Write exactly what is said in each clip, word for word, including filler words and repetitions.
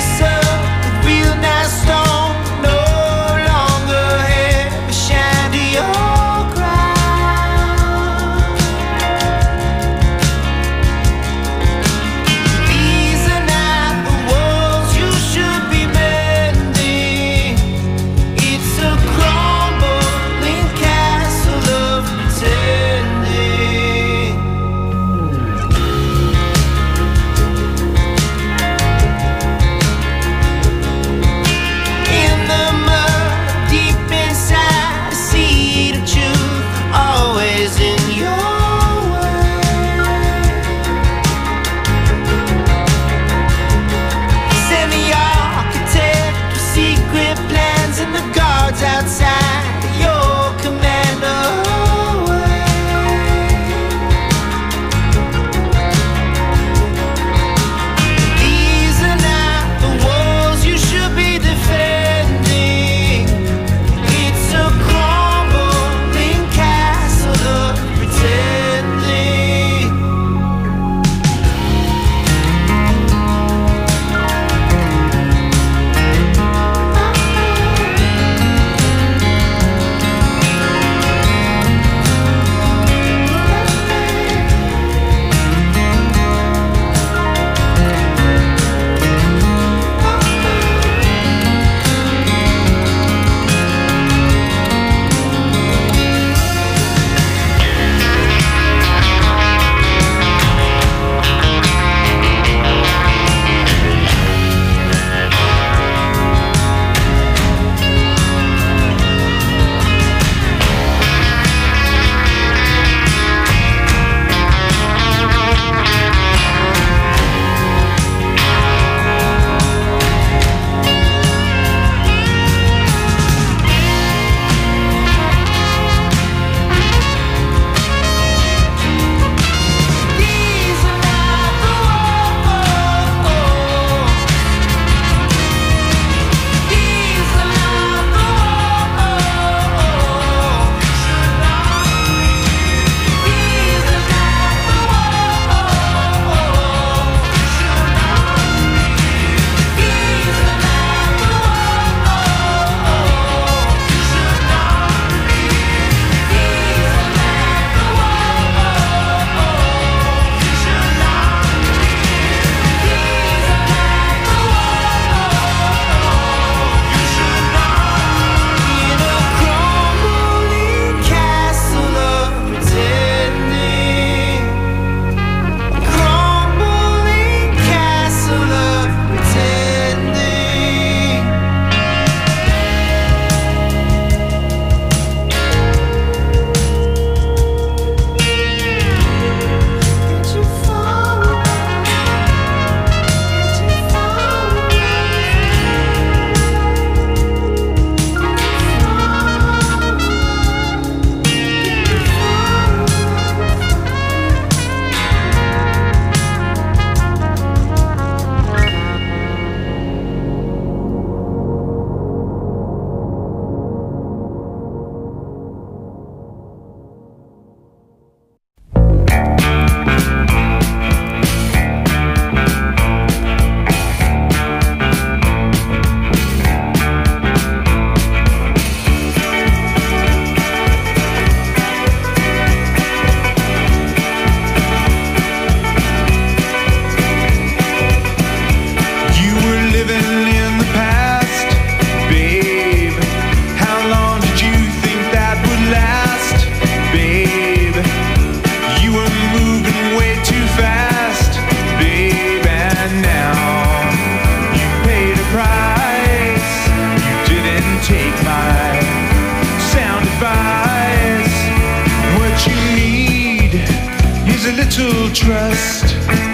little trust.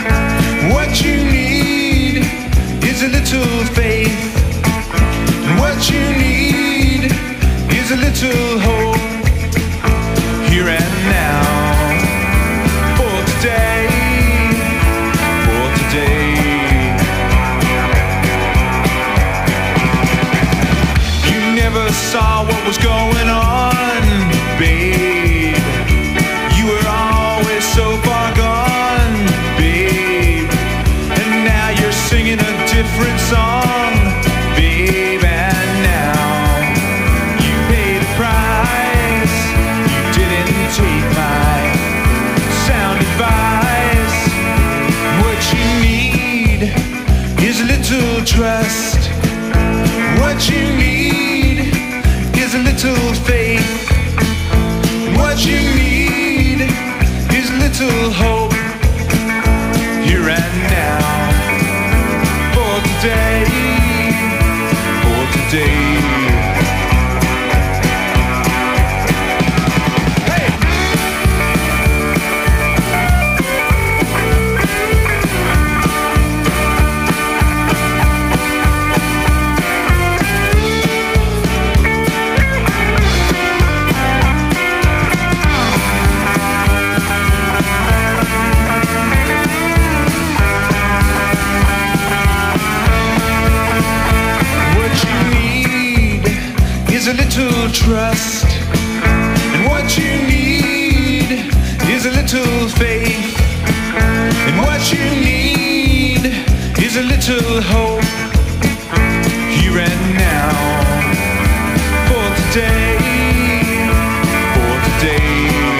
What you need is a little faith. And what you need is a little hope. Here and now. For today. For today. You never saw what was going on, babe. You were always so far gone, babe. And now you're singing a different song. is a little trust. What you need is a little faith. What you need is a little hope. Here and now, for today, for today. A little trust, and what you need is a little faith, and what you need is a little hope. Here and now, for today, for today.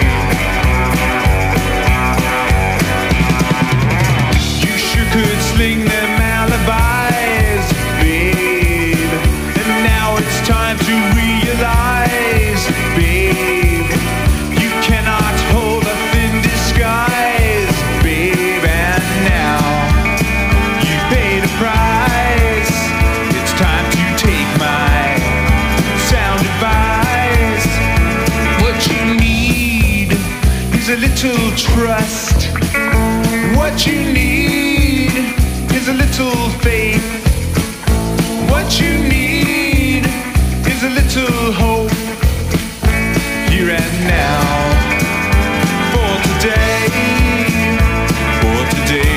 You sure could sling them alibis, babe, and now it's time to realize, babe, you cannot hold up in disguise, babe, and now you paid a price. It's time to take my sound advice. What you need is a little trust. What you need is a little faith. What you need is a little hope. Here and now, for today, for today.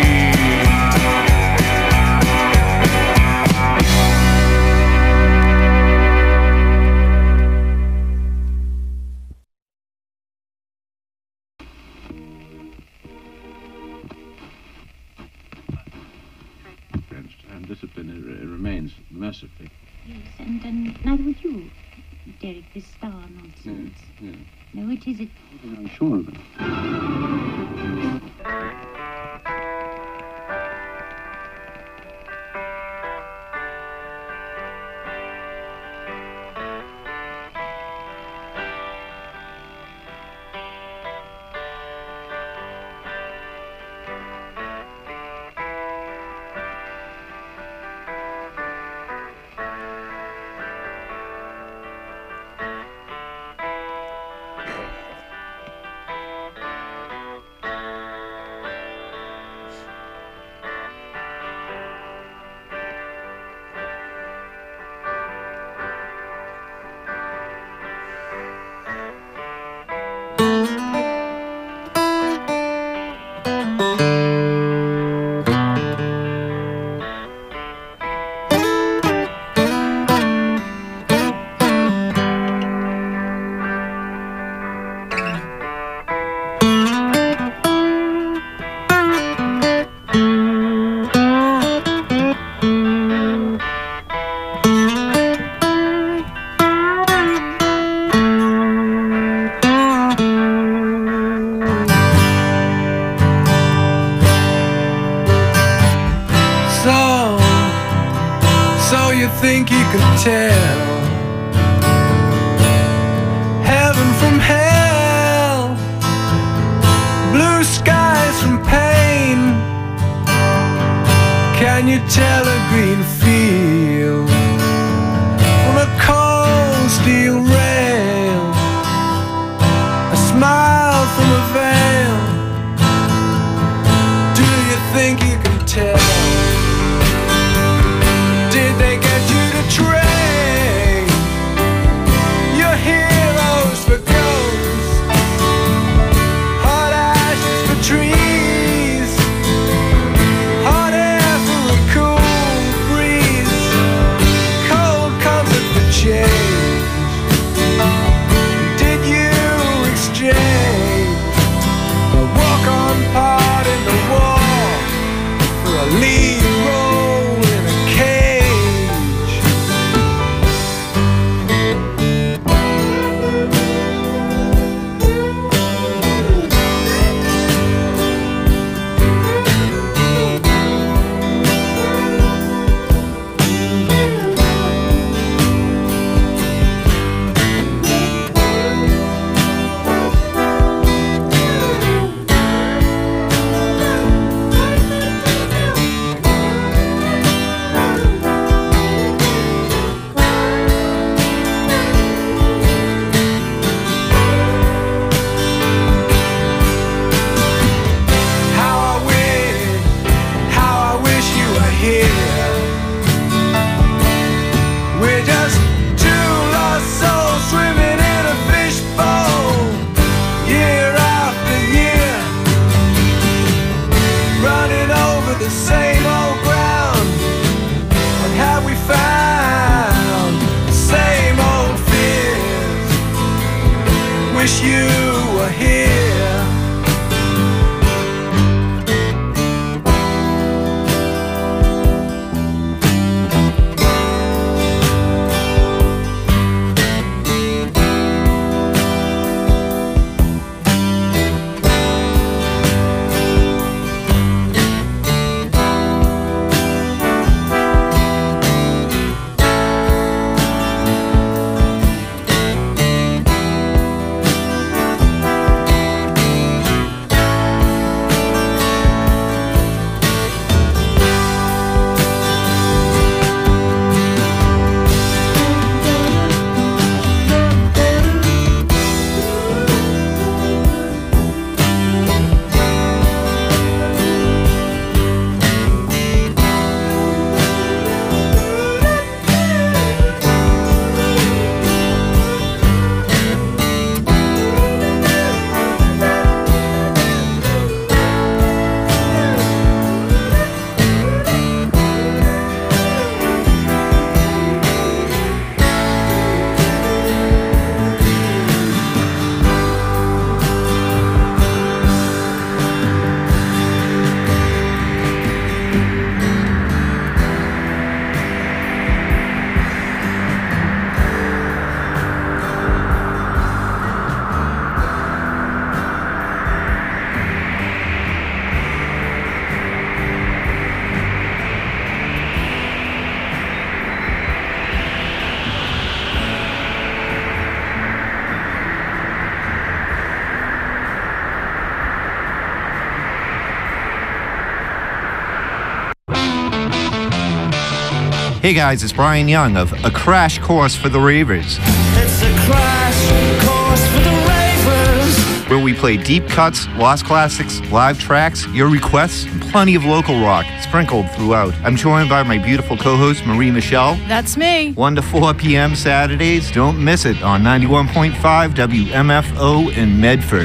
And discipline it remains mercifully. Yes, and, and neither would you, Derek, this star nonsense. Yeah, yeah. No, it is it. I'm sure of it. Think you could tell heaven from hell, blue skies from pain? Can you tell a green field from a cold steel rail, a smile from a veil? Do you think you can tell? Did they get you to trade your heroes for ghosts, hot ashes for trees, hot air for a cool breeze, cold comfort for change? Hey guys, it's Brian Young of A Crash Course for the Ravers. It's a crash course for the Ravers. Where we play deep cuts, lost classics, live tracks, your requests, and plenty of local rock sprinkled throughout. I'm joined by my beautiful co-host, Marie Michelle. That's me. one to four p.m. Saturdays. Don't miss it on ninety-one point five W M F O in Medford.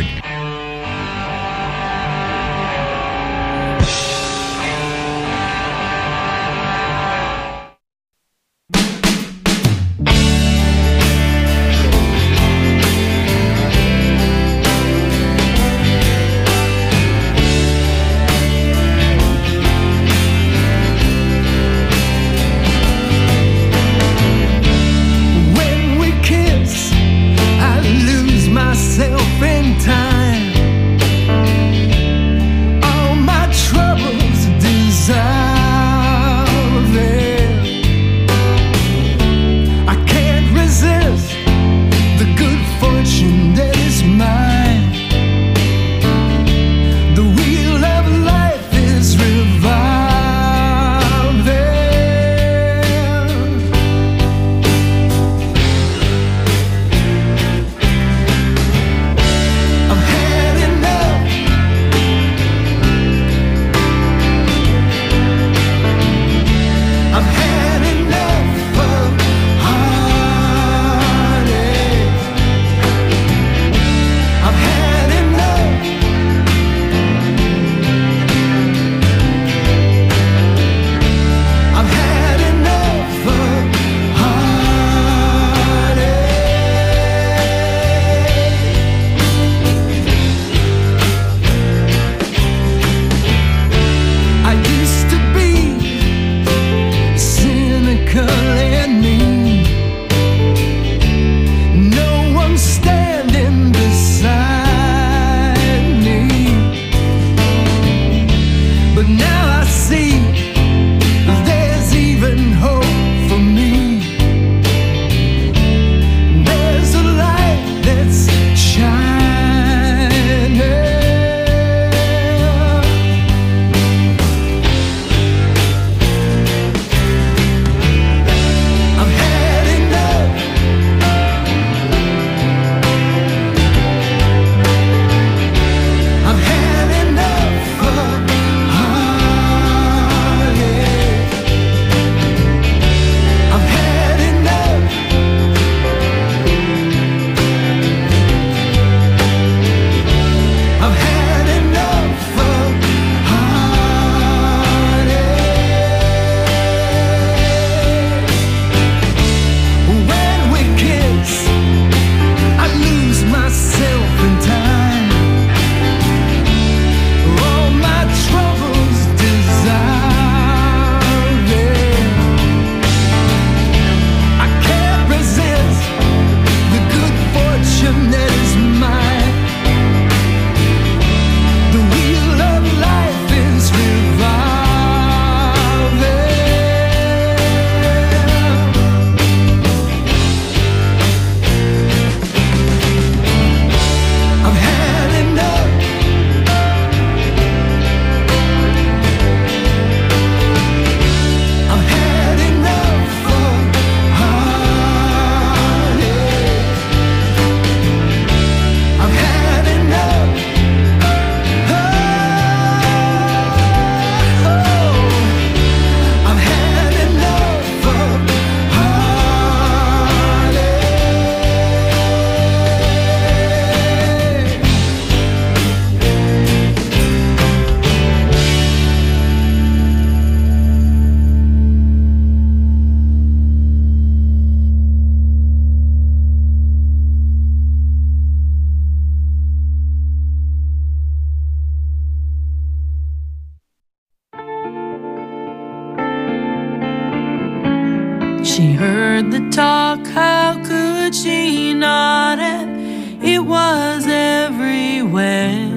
She heard the talk, how could she not have? It was everywhere,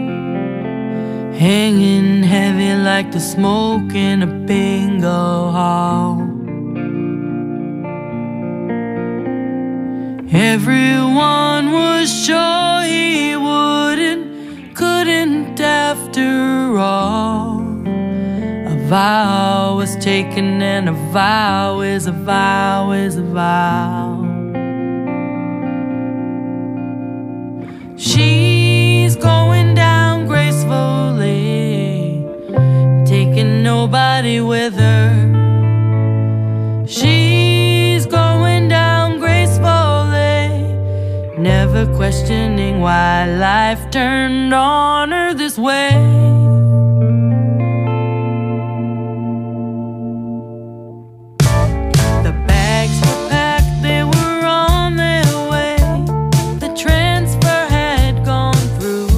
hanging heavy like the smoke in a bingo hall. Everyone was sure he wouldn't, couldn't after all. A vow was taken, and a vow is a vow is a vow. She's going down gracefully, taking nobody with her. She's going down gracefully, never questioning why life turned on her this way. The bags were packed, they were on their way. The transfer had gone through.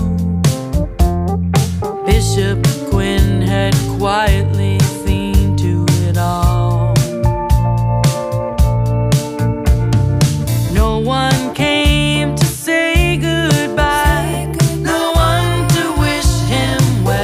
Bishop Quinn had quietly seen to it all. No one came to say goodbye, no one to wish him well.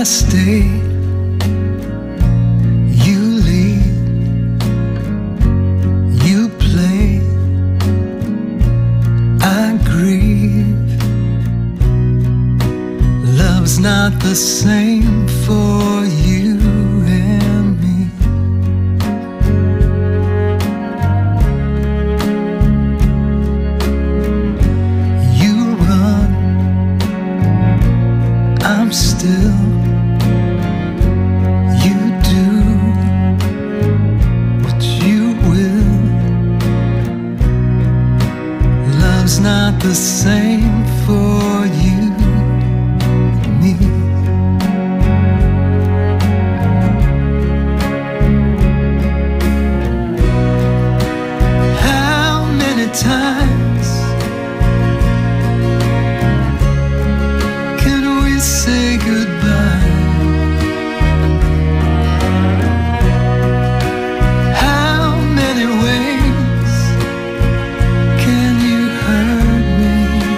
stay, you lead, you play, I grieve. Love's not the same for you and me. You run, I'm still. You do what you will. Love's not the same for you and me. How many times can we say goodbye? How many ways can you hurt me?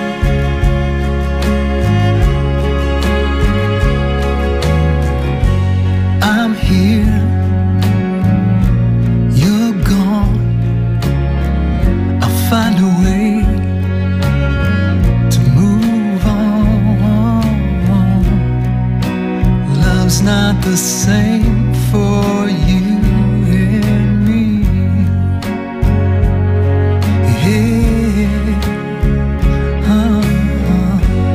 I'm here, you're gone. I'll find a way to move on. Love's not the same for you and me. Yeah. Uh-uh.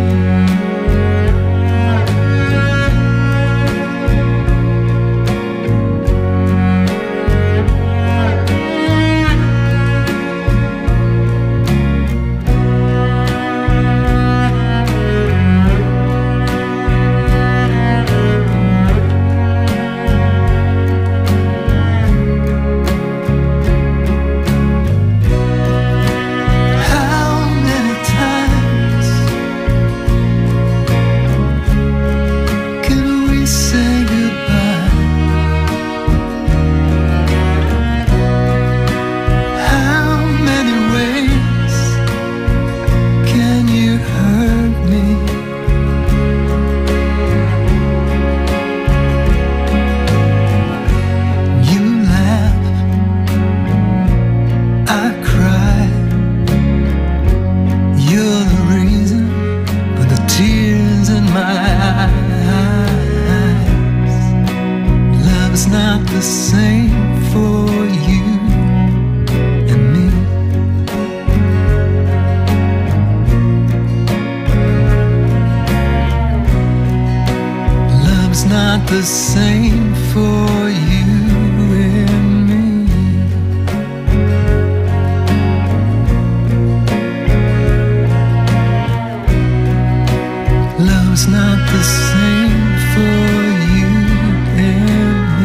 How many times can we say goodbye? How many ways can you hurt me? You laugh, I cry. You're the reason for the tears in my eyes. Love's not the same for you and me. Love's not the same for you and me. Love's not the same for you and me.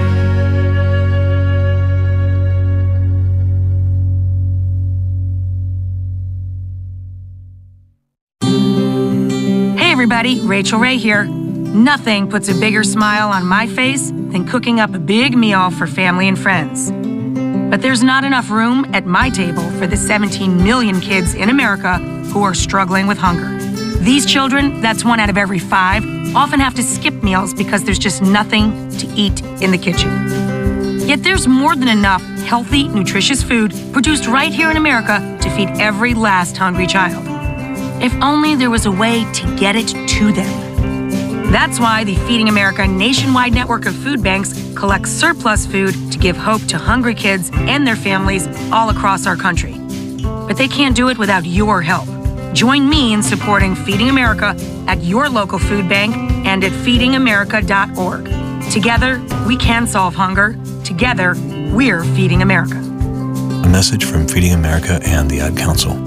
Hey everybody, Rachel Ray here. Nothing puts a bigger smile on my face than cooking up a big meal for family and friends. But there's not enough room at my table for the seventeen million kids in America who are struggling with hunger. These children, that's one out of every five, often have to skip meals because there's just nothing to eat in the kitchen. Yet there's more than enough healthy, nutritious food produced right here in America to feed every last hungry child. If only there was a way to get it to them. That's why the Feeding America nationwide network of food banks collects surplus food to give hope to hungry kids and their families all across our country. But they can't do it without your help. Join me in supporting Feeding America at your local food bank and at feeding america dot org. Together, we can solve hunger. Together, we're Feeding America. A message from Feeding America and the Ad Council.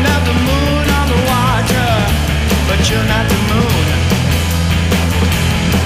You're not the moon.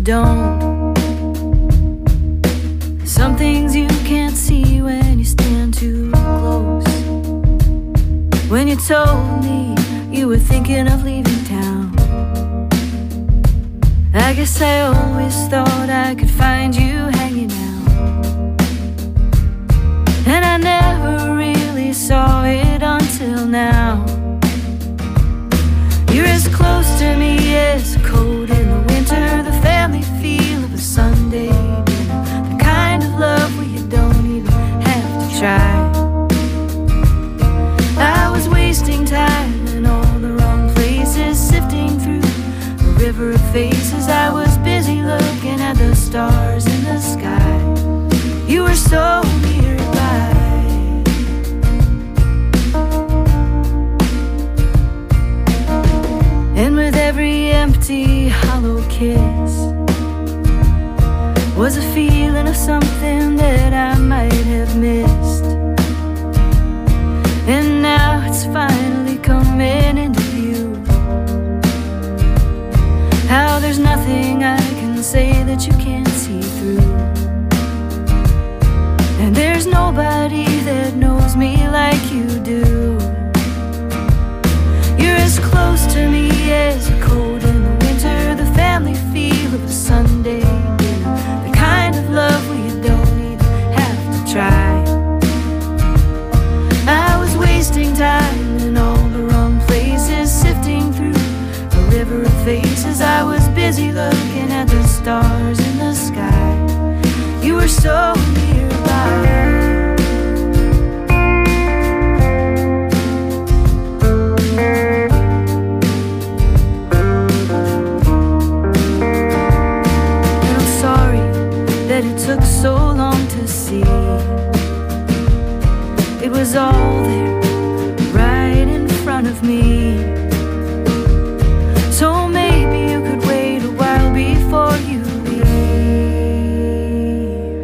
don't. Some things you can't see when you stand too close. When you told me you were thinking of leaving town, I guess I always thought I could find you hanging out, and I never really saw it until now. You're as close to me as cold in the winter, the family feel of a Sunday dinner, the kind of love where you don't even have to try. I was wasting time in all the wrong places, sifting through a river of faces. I was busy looking at the stars in the sky. You were so nearby. And with every empty, hollow kiss was a feeling of something that I might have missed. And now it's finally coming into view, how there's nothing I can say that you can't see through. And there's nobody that knows me like you do. You're as close to me as a cold in the winter, the family feel of a Sunday dinner, the kind of love where you don't even have to try. I was wasting time in all the wrong places, sifting through a river of faces. I was busy looking at the stars in the sky. You were so nearby. It took so long to see. It was all there, right in front of me. So maybe you could wait a while before you leave.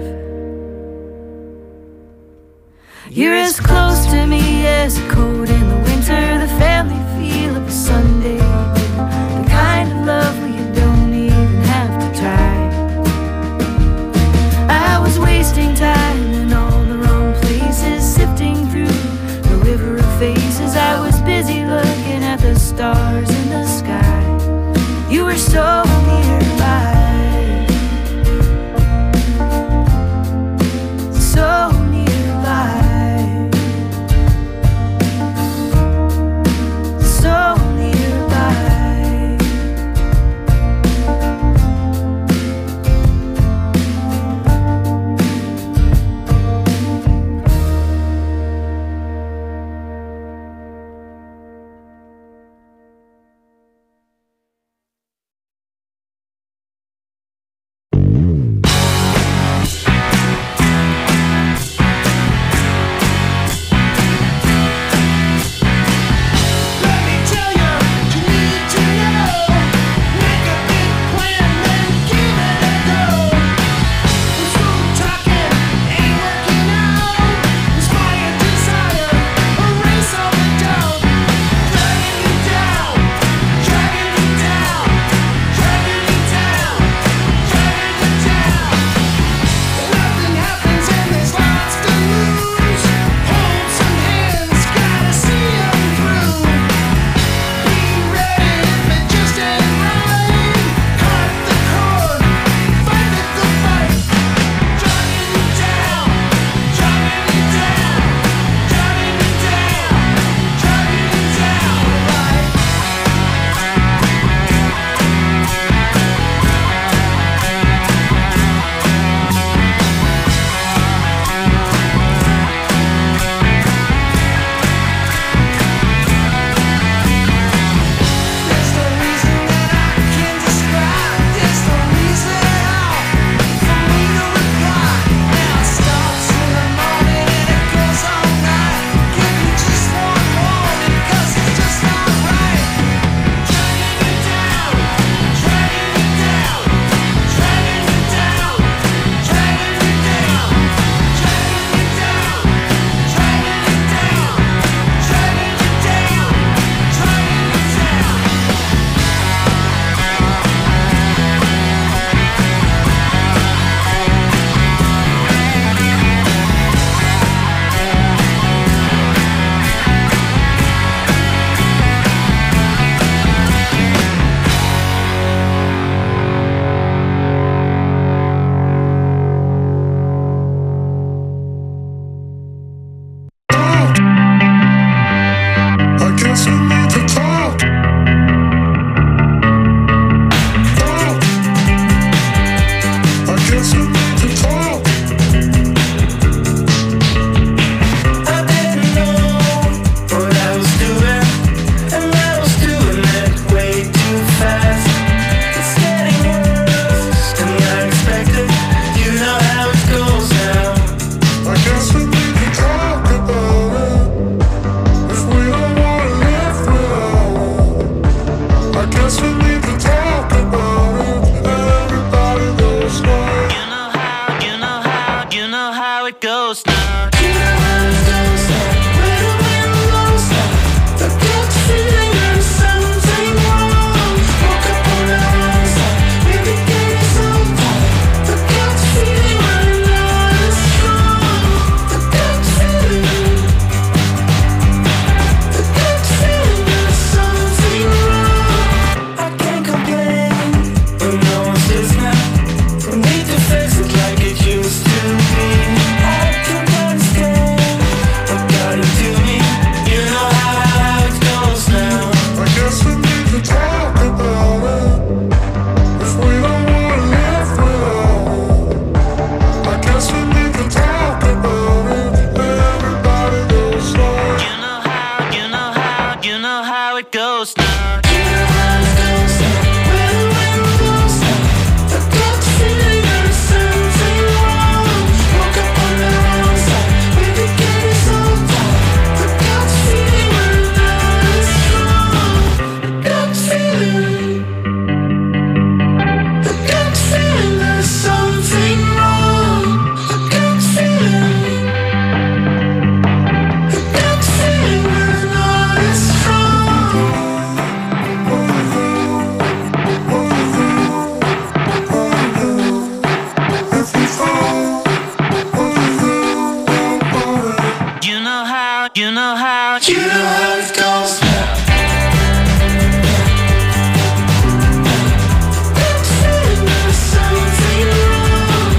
You're as close to me as a cold in the winter, the family feel of a Sunday dinner, the kind of love where you don't even have to try. I was wasting time in all the wrong places, sifting through a river of faces. I was busy looking at the stars in the sky. You were so nearby. how it goes now. You know how it goes now. When the wind blows now. I got the feeling that it's something wrong. Woke up on the wrong side. Maybe get it so far. I got the feeling when the night is strong. I got the feeling. I got the feeling that it's something wrong. I got the feeling. I got the feeling when the night is strong. You know how, you know how, you know how it goes now. Got the feeling that it's something wrong.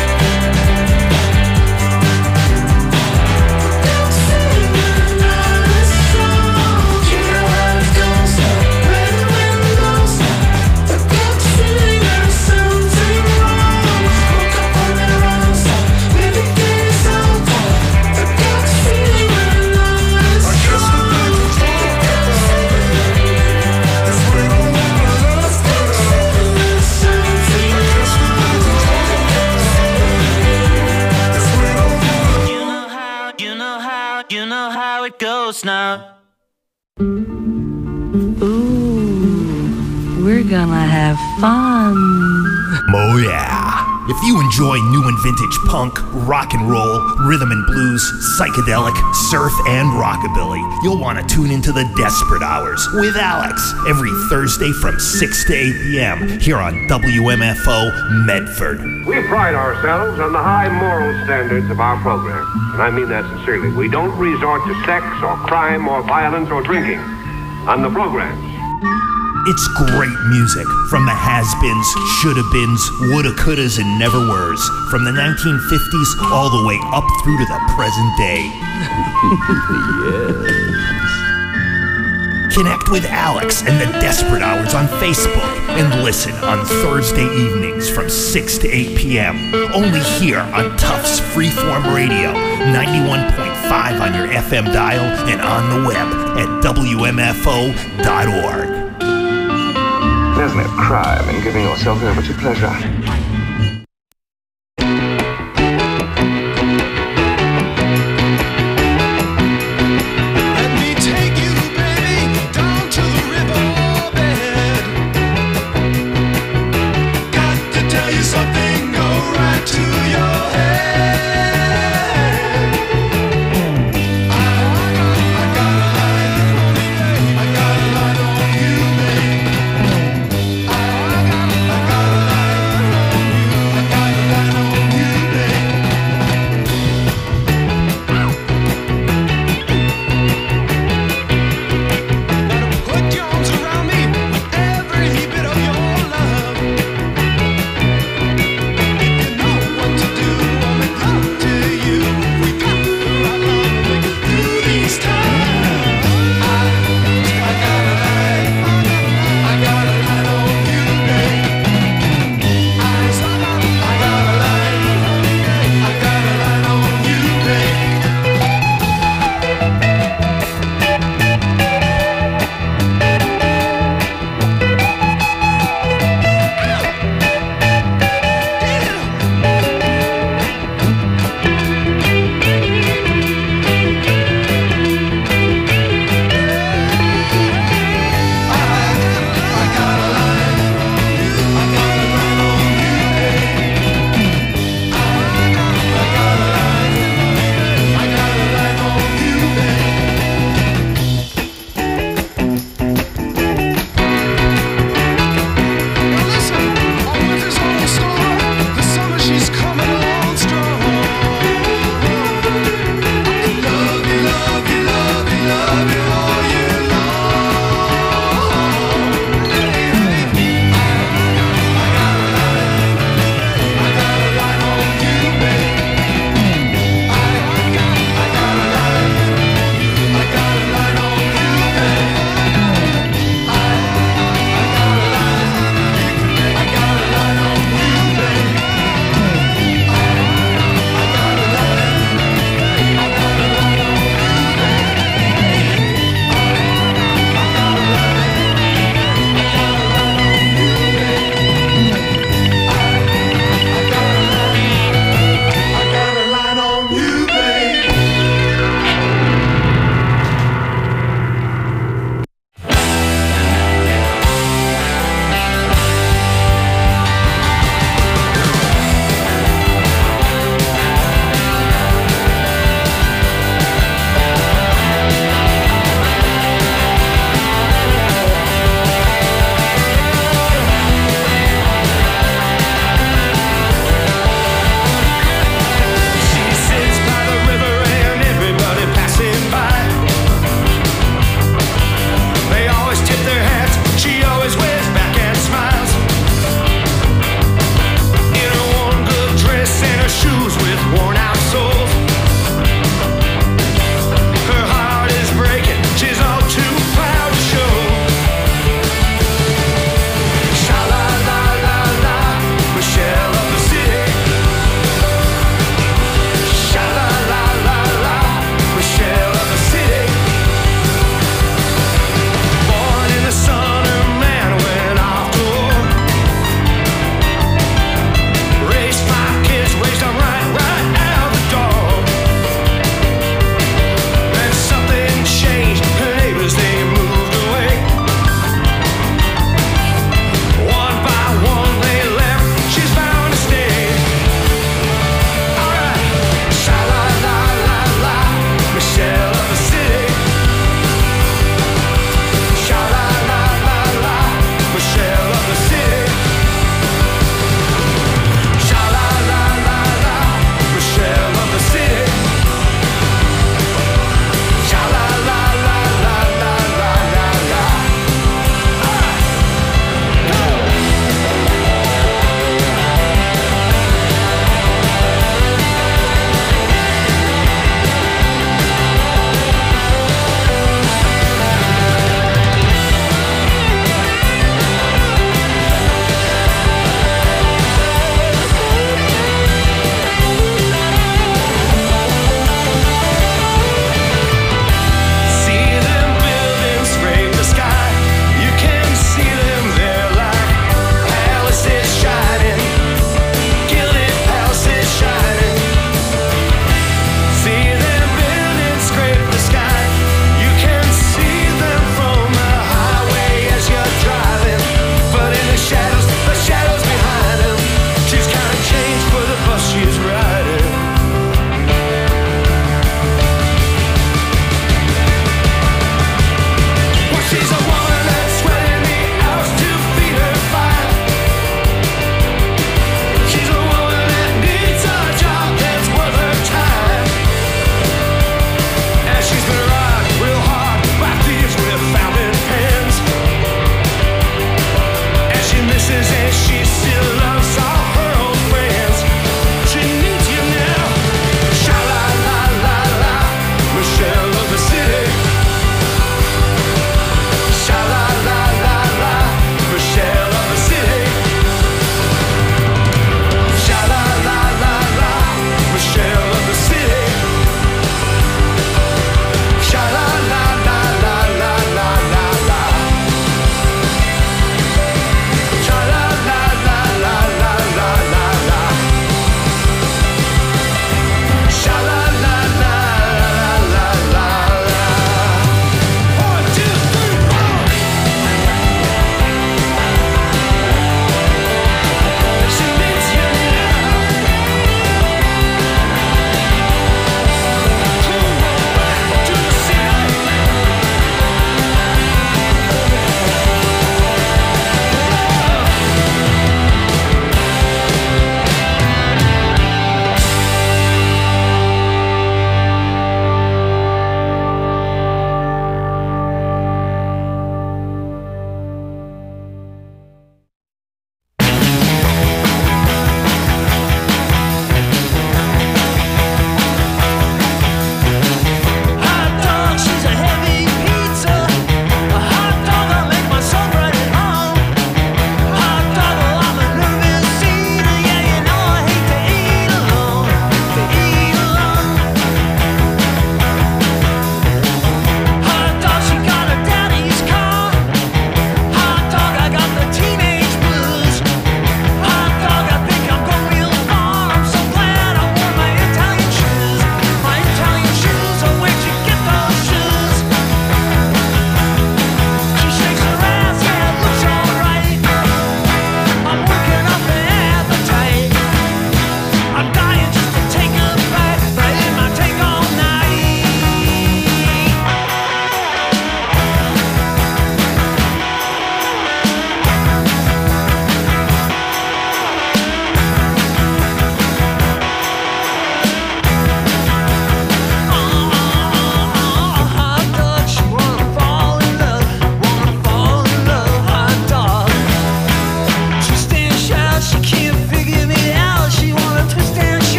Got the feeling when the night is strong. You know how it goes now. When the wind blows now. I got the feeling that it's something wrong. Woke up on the wrong side. Maybe get it so far. I got the feeling when the night is strong. You know how, you know how, you know how it goes now. Ooh, we're gonna have fun. Oh yeah. If you enjoy new and vintage punk, rock and roll, rhythm and blues, psychedelic, surf, and rockabilly, you'll want to tune into the Desperate Hours with Alex every Thursday from six to eight p.m. here on W M F O Medford. We pride ourselves on the high moral standards of our program, and I mean that sincerely. We don't resort to sex or crime or violence or drinking on the programs. It's great music from the has-beens, shoulda-beens, woulda-couldas, and never-weres, from the nineteen fifties all the way up through to the present day. Yes. Connect with Alex and the Desperate Hours on Facebook and listen on Thursday evenings from six to eight p.m. only here on Tufts Freeform Radio, ninety-one point five on your F M dial and on the web at W M F O dot org. There's no crime in giving yourself over to pleasure. Let me take you, baby, down to the riverbed. Got to tell you something, go right to your head. I, I got a line on me, I got a line on you, baby. I, I got, I got a line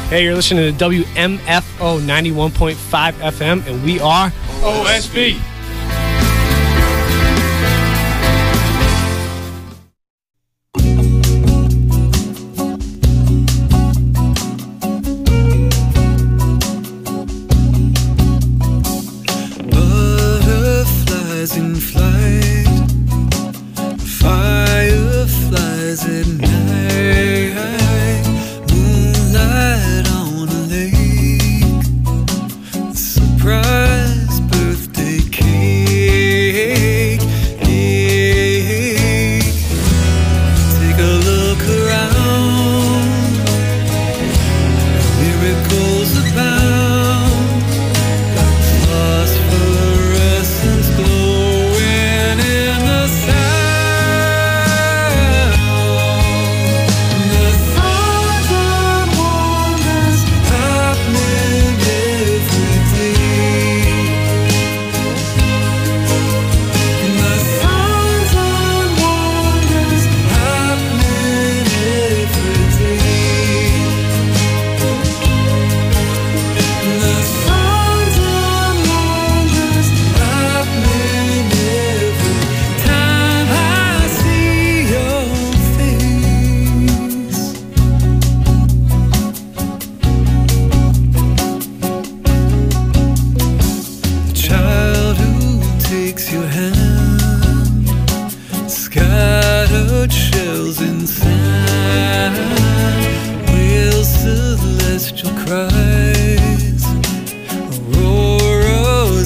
Hey, you're listening to W M F O ninety-one point five F M, and we are O S B.